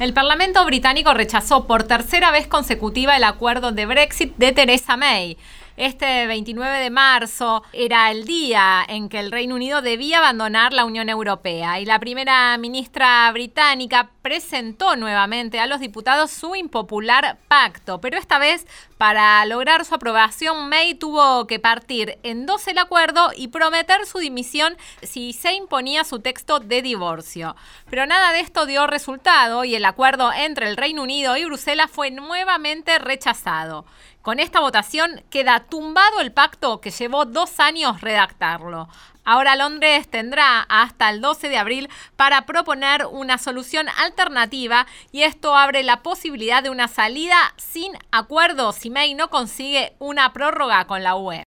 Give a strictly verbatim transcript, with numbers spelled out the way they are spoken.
El Parlamento británico rechazó por tercera vez consecutiva el acuerdo de Brexit de Theresa May. Este veintinueve de marzo era el día en que el Reino Unido debía abandonar la Unión Europea y la primera ministra británica presentó nuevamente a los diputados su impopular pacto, pero esta vez para lograr su aprobación May tuvo que partir en dos el acuerdo y prometer su dimisión si se imponía su texto de divorcio. Pero nada de esto dio resultado y el acuerdo entre el Reino Unido y Bruselas fue nuevamente rechazado. Con esta votación queda tumbado el pacto que llevó dos años redactarlo. Ahora Londres tendrá hasta el doce de abril para proponer una solución alternativa y esto abre la posibilidad de una salida sin acuerdo si May no consigue una prórroga con la U E.